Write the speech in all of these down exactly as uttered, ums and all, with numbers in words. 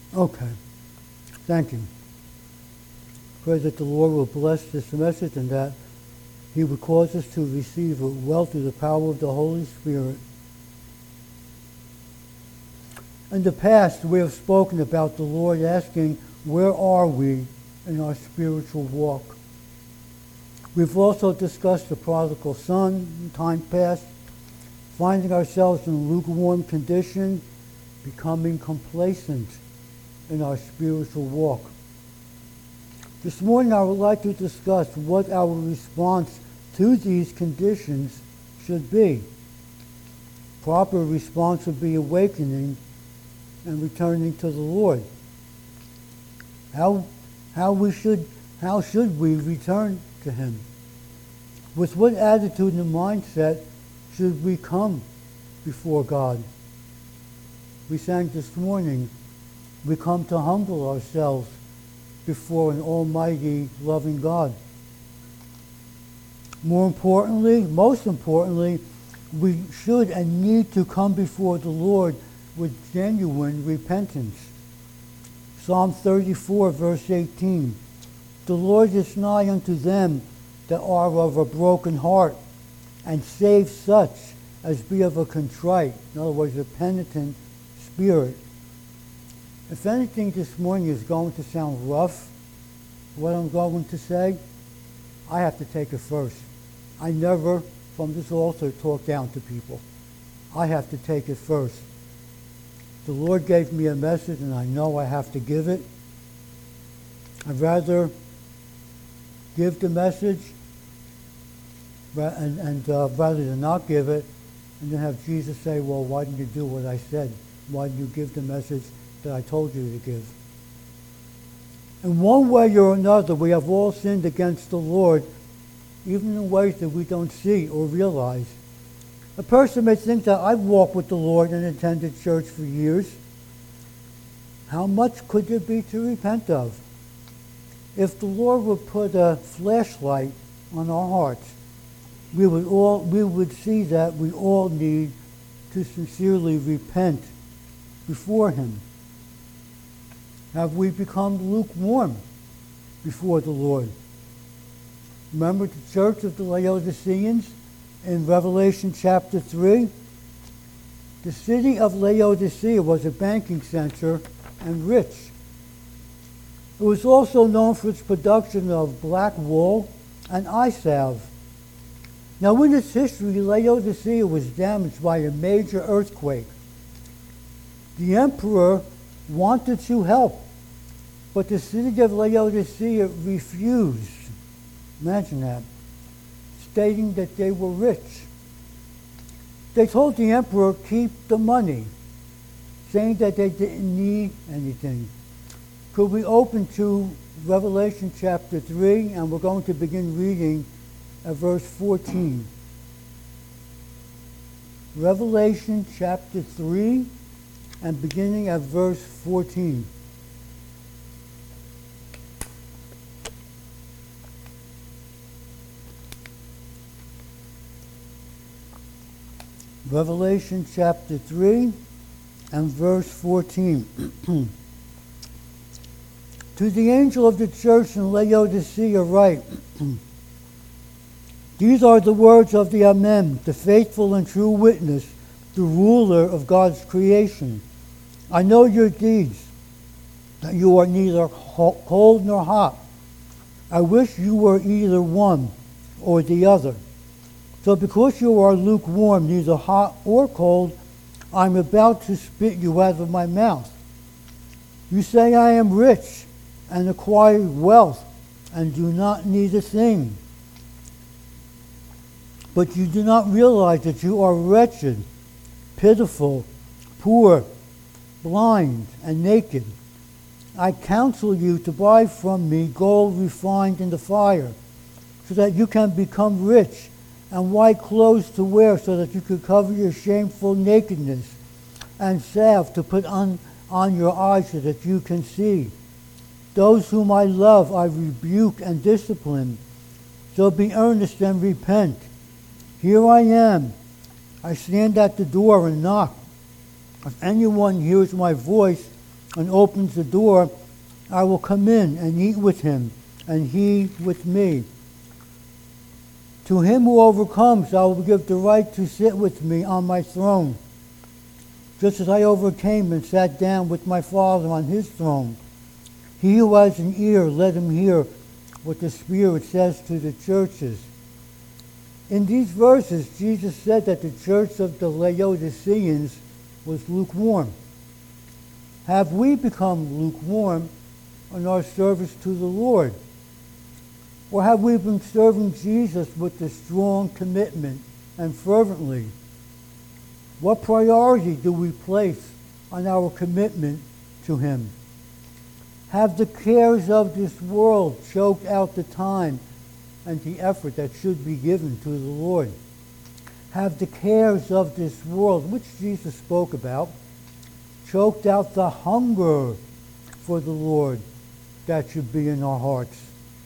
Okay. Thank you. Pray that the Lord will bless this message and that He would cause us to receive it well through the power of the Holy Spirit. In the past, we have spoken about the Lord asking, where are we in our spiritual walk? We've also discussed the prodigal son in time past, finding ourselves in a lukewarm condition, becoming complacent in our spiritual walk. This morning I would like to discuss what our response to these conditions should be. Proper response would be awakening and returning to the Lord. How, how, we should, how should we return to Him? With what attitude and mindset should we come before God? We sang this morning, we come to humble ourselves before an almighty, loving God. More importantly, most importantly, we should and need to come before the Lord with genuine repentance. Psalm thirty-four, verse eighteen. The Lord is nigh unto them that are of a broken heart, and save such as be of a contrite, in other words, a penitent spirit. If anything this morning is going to sound rough, what I'm going to say, I have to take it first. I never, from this altar, talk down to people. I have to take it first. The Lord gave me a message, and I know I have to give it. I'd rather give the message and, and uh, rather than not give it, and then have Jesus say, well, why didn't you do what I said? Why didn't you give the message that I told you to give? In one way or another, we have all sinned against the Lord, even in ways that we don't see or realize. A person may think that I've walked with the Lord and attended church for years. How much could there be to repent of? If the Lord would put a flashlight on our hearts, we would all we would see that we all need to sincerely repent before Him. Have we become lukewarm before the Lord? Remember the church of the Laodiceans in Revelation chapter three? The city of Laodicea was a banking center and rich. It was also known for its production of black wool and eye salve. Now in its history, Laodicea was damaged by a major earthquake. The emperor wanted to help, but the city of Laodicea refused. Imagine that. Stating that they were rich. They told the emperor, keep the money, saying that they didn't need anything. Could we open to Revelation chapter three, and we're going to begin reading at verse fourteen. Revelation chapter three, and beginning at verse fourteen. Revelation chapter three and verse fourteen. To the angel of the church in Laodicea write, these are the words of the Amen, the faithful and true witness, the ruler of God's creation. I know your deeds, that you are neither cold nor hot. I wish you were either one or the other. So because you are lukewarm, neither hot or cold, I'm about to spit you out of my mouth. You say, I am rich and acquired wealth and do not need a thing. But you do not realize that you are wretched, pitiful, poor, blind, and naked. I counsel you to buy from me gold refined in the fire, so that you can become rich, and white clothes to wear, so that you could cover your shameful nakedness, and salve to put on, on your eyes, so that you can see. Those whom I love I rebuke and discipline. So be earnest and repent. Here I am. I stand at the door and knock. If anyone hears my voice and opens the door, I will come in and eat with him, and he with me. To him who overcomes, I will give the right to sit with me on my throne, just as I overcame and sat down with my Father on his throne. He who has an ear, let him hear what the Spirit says to the churches. In these verses, Jesus said that the church of the Laodiceans was lukewarm. Have we become lukewarm in our service to the Lord? Or have we been serving Jesus with a strong commitment and fervently? What priority do we place on our commitment to him? Have the cares of this world choked out the time and the effort that should be given to the Lord? Have the cares of this world, which Jesus spoke about, choked out the hunger for the Lord that should be in our hearts?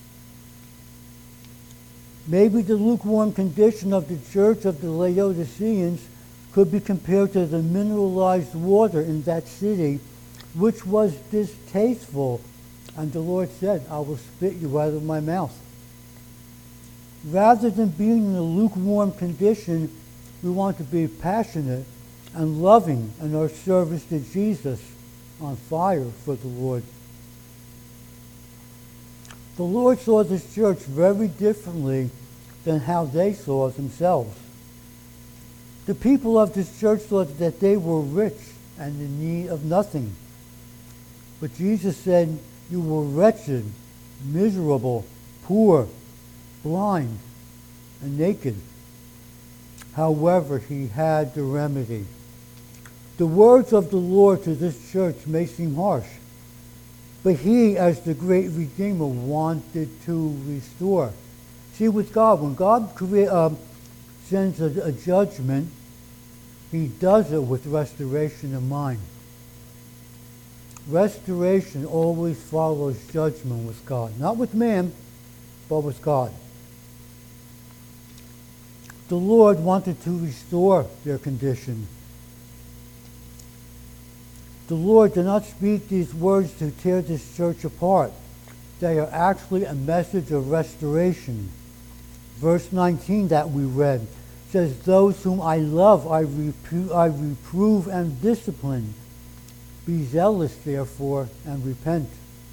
Maybe the lukewarm condition of the church of the Laodiceans could be compared to the mineralized water in that city, which was distasteful. And the Lord said, I will spit you out of my mouth. Rather than being in a lukewarm condition, we want to be passionate and loving in our service to Jesus, on fire for the Lord. The Lord saw this church very differently than how they saw themselves. The people of this church thought that they were rich and in need of nothing. But Jesus said, you were wretched, miserable, poor, blind, and naked. However, he had the remedy. The words of the Lord to this church may seem harsh, but he, as the great Redeemer, wanted to restore. See, with God, when God crea- uh, sends a, a judgment, he does it with restoration in mind. Restoration always follows judgment with God. Not with man, but with God. The Lord wanted to restore their condition. The Lord did not speak these words to tear this church apart. They are actually a message of restoration. Verse nineteen that we read says, those whom I love I, repro- I reprove and discipline. Be zealous, therefore, and repent.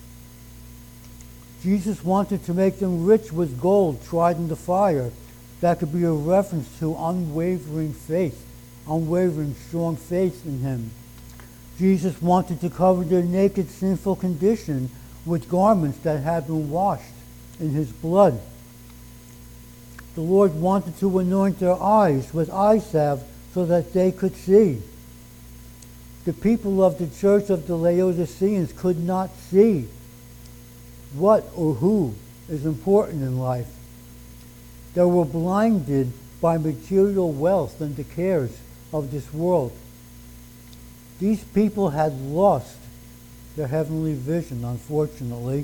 Jesus wanted to make them rich with gold tried in the fire. That could be a reference to unwavering faith, unwavering strong faith in him. Jesus wanted to cover their naked, sinful condition with garments that had been washed in his blood. The Lord wanted to anoint their eyes with eye salve so that they could see. The people of the church of the Laodiceans could not see what or who is important in life. They were blinded by material wealth and the cares of this world. These people had lost their heavenly vision, unfortunately.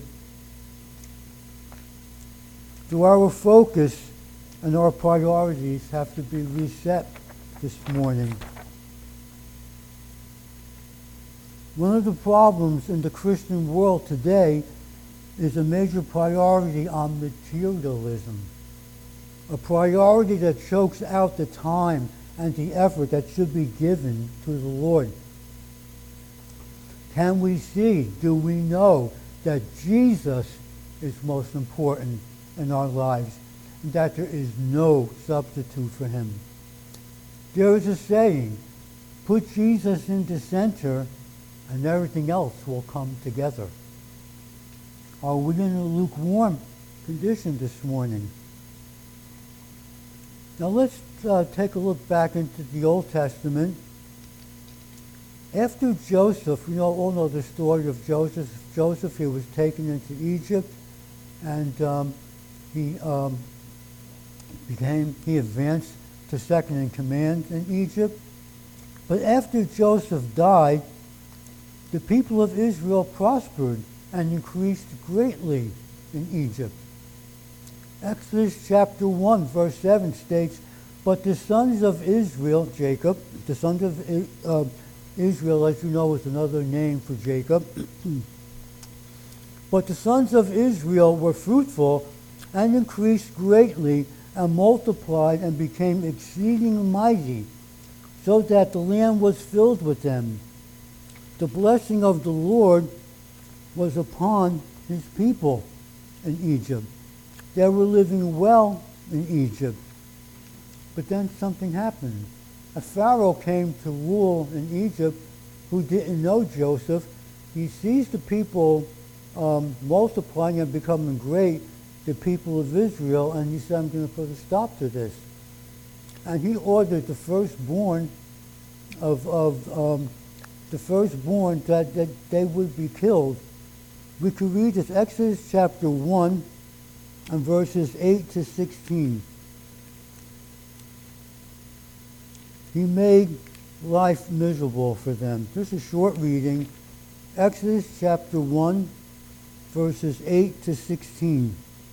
So our focus and our priorities have to be reset this morning. One of the problems in the Christian world today is a major priority on materialism. A priority that chokes out the time and the effort that should be given to the Lord. Can we see, do we know that Jesus is most important in our lives and that there is no substitute for him? There is a saying, put Jesus in the center and everything else will come together. Are we in a lukewarm condition this morning? Now let's uh, take a look back into the Old Testament. After Joseph, you know, all know the story of Joseph. Joseph, he was taken into Egypt, and um, he um, became, he advanced to second in command in Egypt. But after Joseph died, the people of Israel prospered and increased greatly in Egypt. Exodus chapter one, verse seven states, but the sons of Israel, Jacob, the sons of uh, Israel, as you know, is another name for Jacob. But the sons of Israel were fruitful and increased greatly and multiplied and became exceeding mighty, so that the land was filled with them. The blessing of the Lord was upon his people in Egypt. They were living well in Egypt. But then something happened. A Pharaoh came to rule in Egypt who didn't know Joseph. He sees the people um, multiplying and becoming great, the people of Israel, and he said, I'm going to put a stop to this. And he ordered the firstborn of, of um, the firstborn that, that they would be killed. We could read this, Exodus chapter one and verses eight to sixteen. He made life miserable for them. Just a short reading. Exodus chapter one, verses eight to sixteen.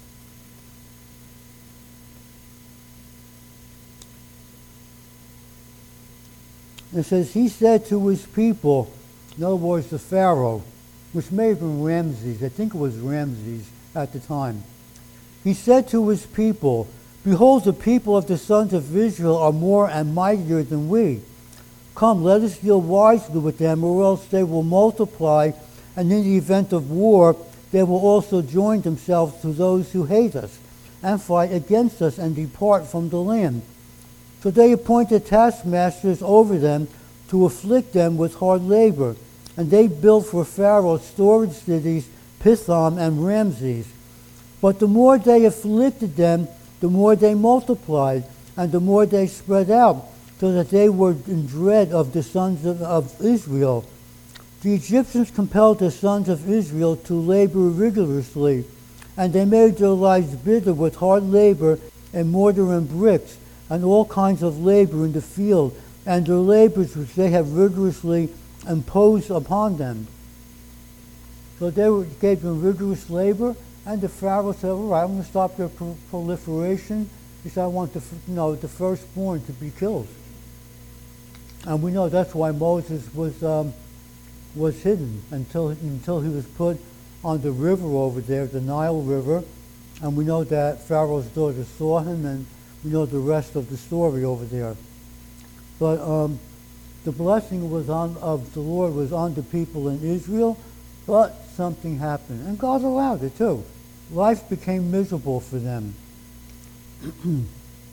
It says, he said to his people, in other words, the Pharaoh, which may have been Ramses, I think it was Ramses at the time. He said to his people, behold, the people of the sons of Israel are more and mightier than we. Come, let us deal wisely with them, or else they will multiply, and in the event of war, they will also join themselves to those who hate us, and fight against us, and depart from the land. So they appointed taskmasters over them to afflict them with hard labor. And they built for Pharaoh storage cities, Pithom and Ramses. But the more they afflicted them, the more they multiplied, and the more they spread out, so that they were in dread of the sons of, of Israel. The Egyptians compelled the sons of Israel to labor rigorously, and they made their lives bitter with hard labor and mortar and bricks, and all kinds of labor in the field, and their labors which they have rigorously imposed upon them. So they were, gave them rigorous labor, and the Pharaoh said, all right, I'm going to stop their pro- proliferation. He said, I want the, you know, the firstborn to be killed. And we know that's why Moses was um, was hidden until, until he was put on the river over there, the Nile River. And we know that Pharaoh's daughter saw him, and we know the rest of the story over there. But um, the blessing was on of the Lord was on the people in Israel, but something happened. And God allowed it too. Life became miserable for them. And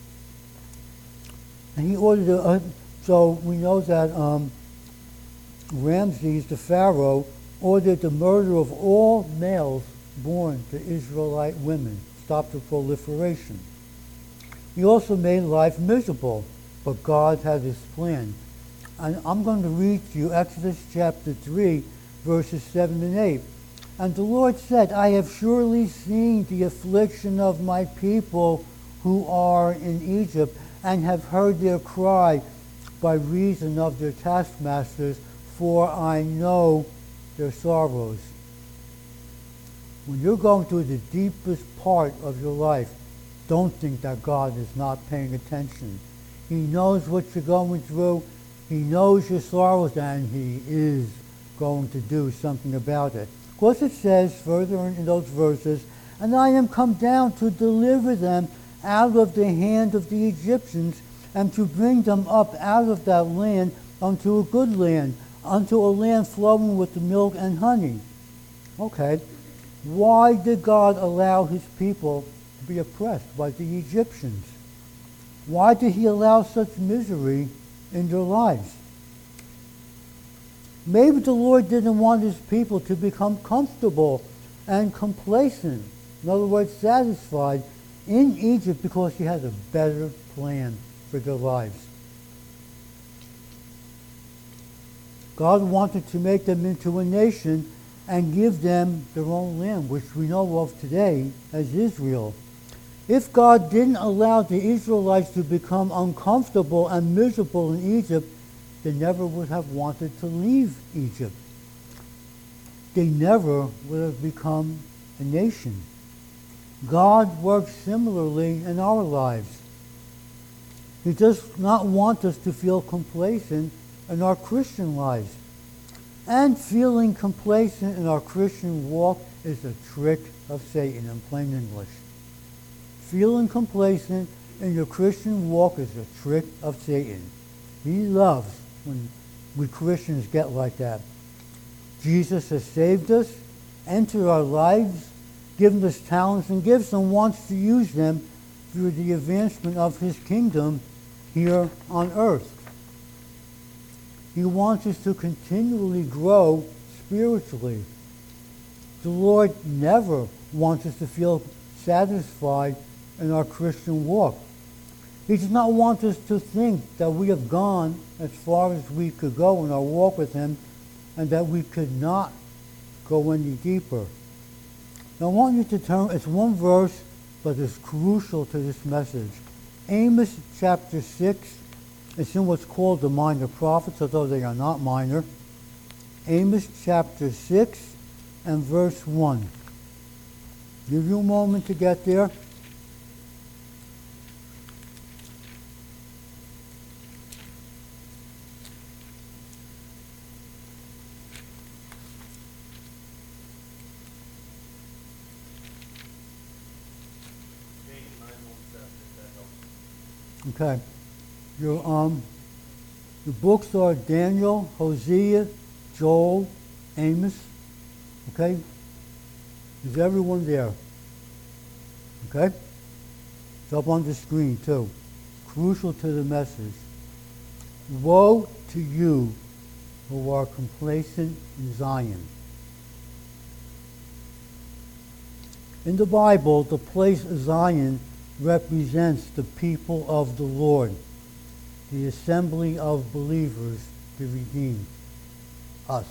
he ordered, a, uh, so we know that um, Ramses, the Pharaoh, ordered the murder of all males born to Israelite women, stopped the proliferation. He also made life miserable, but God had his plan. And I'm going to read to you Exodus chapter three, verses seven and eight. And the Lord said, I have surely seen the affliction of my people who are in Egypt, and have heard their cry by reason of their taskmasters, for I know their sorrows. When you're going through the deepest part of your life, don't think that God is not paying attention. He knows what you're going through. He knows your sorrows, and he is going to do something about it. Of course, it says further in those verses, and I am come down to deliver them out of the hand of the Egyptians, and to bring them up out of that land unto a good land, unto a land flowing with the milk and honey. Okay, why did God allow his people to be oppressed by the Egyptians? Why did he allow such misery in their lives? Maybe the Lord didn't want his people to become comfortable and complacent, in other words, satisfied in Egypt, because he had a better plan for their lives. God wanted to make them into a nation and give them their own land, which we know of today as Israel. If God didn't allow the Israelites to become uncomfortable and miserable in Egypt, they never would have wanted to leave Egypt. They never would have become a nation. God works similarly in our lives. He does not want us to feel complacent in our Christian lives. And feeling complacent in our Christian walk is a trick of Satan in plain English. Feeling complacent in your Christian walk is a trick of Satan. He loves when we Christians get like that. Jesus has saved us, entered our lives, given us talents and gifts, and wants to use them through the advancement of his kingdom here on earth. He wants us to continually grow spiritually. The Lord never wants us to feel satisfied in our Christian walk. He does not want us to think that we have gone as far as we could go in our walk with him and that we could not go any deeper. Now I want you to turn, it's one verse, but it's crucial to this message. Amos chapter six, it's in what's called the minor prophets, although they are not minor. Amos chapter six and verse one. Give you a moment to get there. Okay. Your um the books are Daniel, Hosea, Joel, Amos. Okay? Is everyone there? Okay? It's up on the screen too. Crucial to the message. Woe to you who are complacent in Zion. In the Bible, the place Zion represents the people of the Lord, the assembly of believers to redeem us.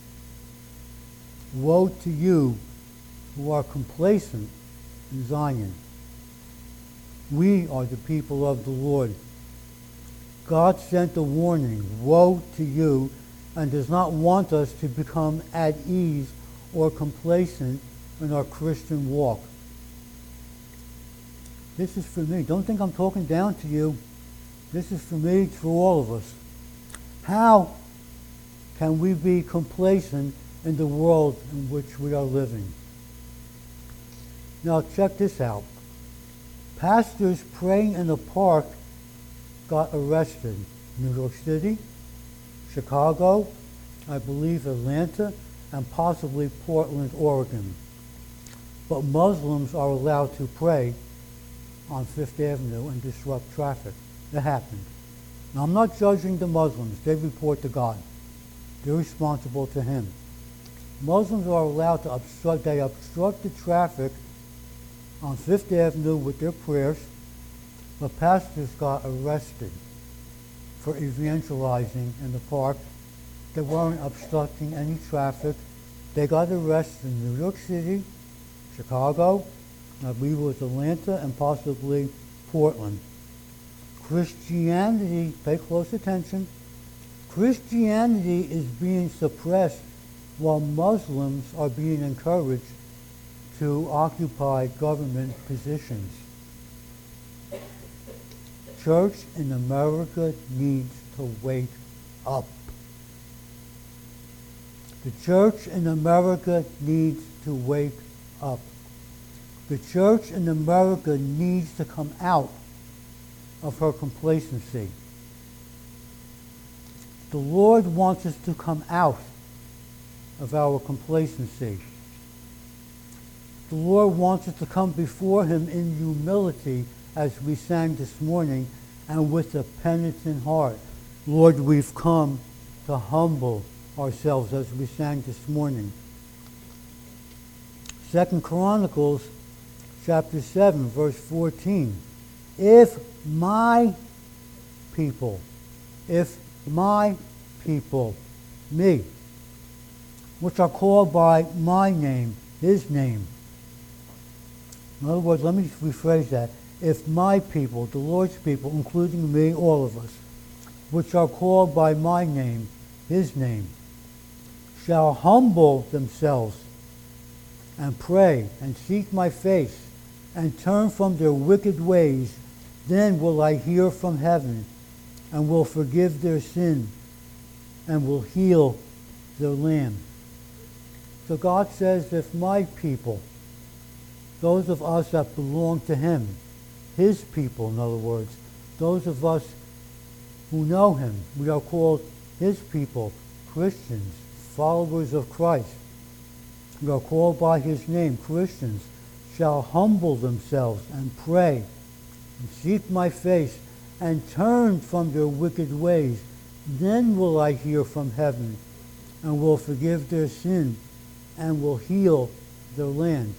Woe to you who are complacent in Zion. We are the people of the Lord. God sent a warning, woe to you, and does not want us to become at ease or complacent in our Christian walk. This is for me. Don't think I'm talking down to you. This is for me, it's for all of us. How can we be complacent in the world in which we are living? Now check this out. Pastors praying in a park got arrested. New York City, Chicago, I believe Atlanta, and possibly Portland, Oregon. But Muslims are allowed to pray on Fifth Avenue and disrupt traffic. It happened. Now, I'm not judging the Muslims. They report to God. They're responsible to him. Muslims are allowed to obstruct, they obstruct the traffic on Fifth Avenue with their prayers, but pastors got arrested for evangelizing in the park. They weren't obstructing any traffic. They got arrested in New York City, Chicago, I believe it was Atlanta, and possibly Portland. Christianity, pay close attention, Christianity is being suppressed while Muslims are being encouraged to occupy government positions. Church in America needs to wake up. The church in America needs to wake up. The church in America needs to come out of her complacency. The Lord wants us to come out of our complacency. The Lord wants us to come before him in humility, as we sang this morning, and with a penitent heart. Lord, we've come to humble ourselves, as we sang this morning. Second Chronicles chapter seven, verse fourteen. If my people, if my people, me, which are called by my name, his name. In other words, let me rephrase that. If my people, the Lord's people, including me, all of us, which are called by my name, his name, shall humble themselves and pray and seek my face and turn from their wicked ways, then will I hear from heaven and will forgive their sin and will heal their land. So God says, if my people, those of us that belong to him, his people, in other words, those of us who know him, we are called his people, Christians, followers of Christ. We are called by his name, Christians, shall humble themselves and pray and seek my face and turn from their wicked ways. Then will I hear from heaven and will forgive their sin and will heal their land.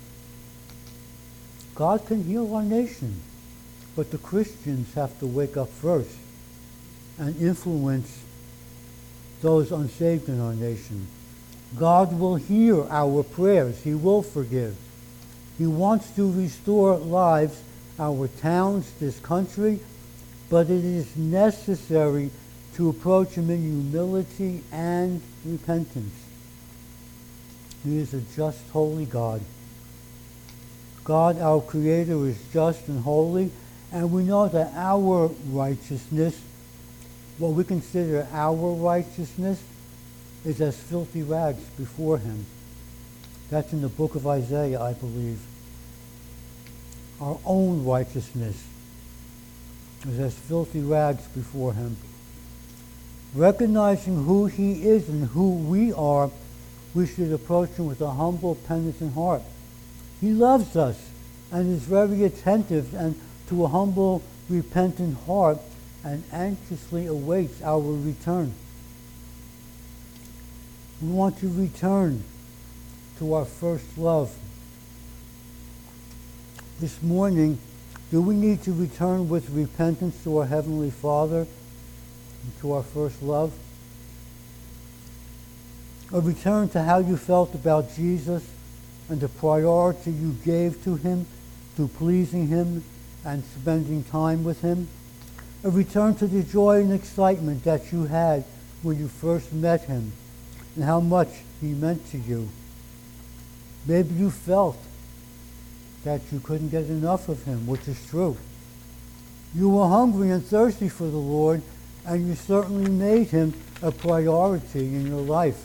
God can heal our nation, but the Christians have to wake up first and influence those unsaved in our nation. God will hear our prayers. He will forgive. He wants to restore lives, our towns, this country, but it is necessary to approach him in humility and repentance. He is a just, holy God. God, our Creator, is just and holy, and we know that our righteousness, what we consider our righteousness, is as filthy rags before him. That's in the book of Isaiah, I believe. Our own righteousness is as filthy rags before him. Recognizing who he is and who we are, we should approach him with a humble, penitent heart. He loves us and is very attentive and to a humble, repentant heart, and anxiously awaits our return. We want to return to our first love. This morning, do we need to return with repentance to our Heavenly Father and to our first love? Or return to how you felt about Jesus and the priority you gave to him, to pleasing him and spending time with him? Or return to the joy and excitement that you had when you first met him and how much he meant to you? Maybe you felt that you couldn't get enough of him, which is true. You were hungry and thirsty for the Lord, and you certainly made him a priority in your life.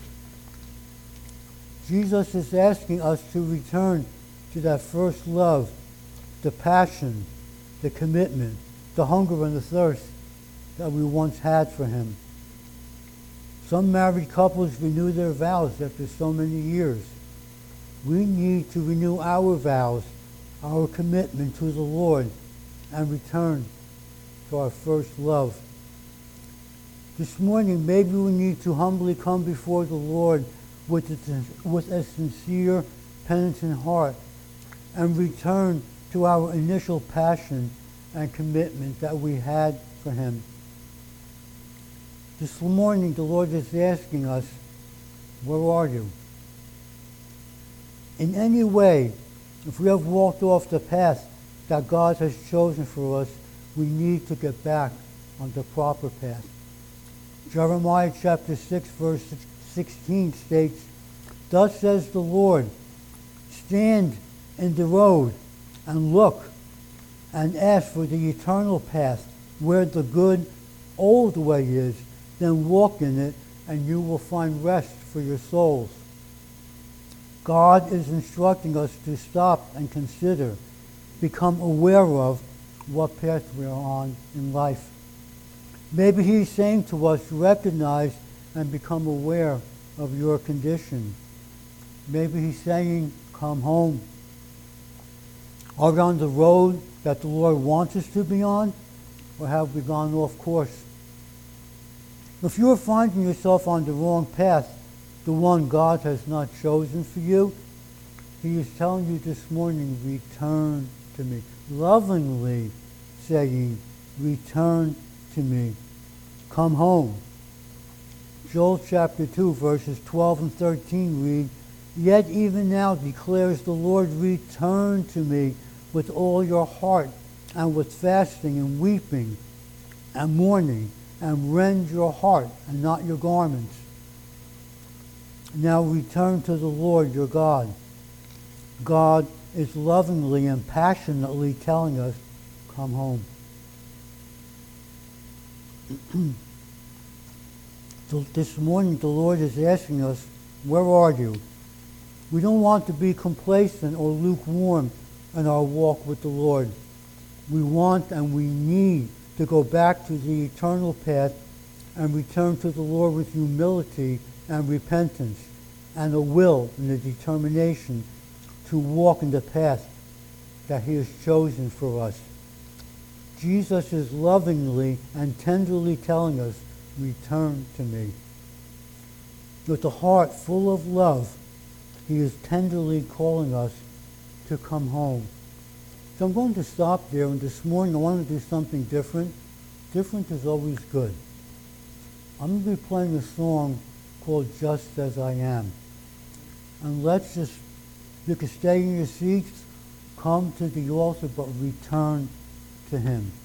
Jesus is asking us to return to that first love, the passion, the commitment, the hunger and the thirst that we once had for him. Some married couples renew their vows after so many years. We need to renew our vows, our commitment to the Lord, and return to our first love. This morning, maybe we need to humbly come before the Lord with a, with a sincere, penitent heart and return to our initial passion and commitment that we had for him. This morning, the Lord is asking us, where are you? In any way, if we have walked off the path that God has chosen for us, we need to get back on the proper path. Jeremiah chapter six, verse sixteen states, "Thus says the Lord, stand in the road and look and ask for the eternal path where the good old way is, then walk in it and you will find rest for your souls." God is instructing us to stop and consider, become aware of what path we are on in life. Maybe he's saying to us, recognize and become aware of your condition. Maybe he's saying, come home. Are we on the road that the Lord wants us to be on, or have we gone off course? If you are finding yourself on the wrong path, the one God has not chosen for you, he is telling you this morning, return to me. Lovingly saying, return to me. Come home. Joel chapter two, verses twelve and thirteen read, "Yet even now declares the Lord, return to me with all your heart, and with fasting and weeping and mourning, and rend your heart and not your garments. Now return to the Lord your God." God is lovingly and passionately telling us, come home. So this morning the Lord is asking us, where are you? We don't want to be complacent or lukewarm in our walk with the Lord. We want and we need to go back to the eternal path and return to the Lord with humility and repentance and a will and a determination to walk in the path that he has chosen for us. Jesus is lovingly and tenderly telling us, return to me. With a heart full of love, he is tenderly calling us to come home. So I'm going to stop there, and this morning I want to do something different. Different is always good. I'm going to be playing a song called Just As I Am. And let's just, you can stay in your seats, come to the altar, but return to him.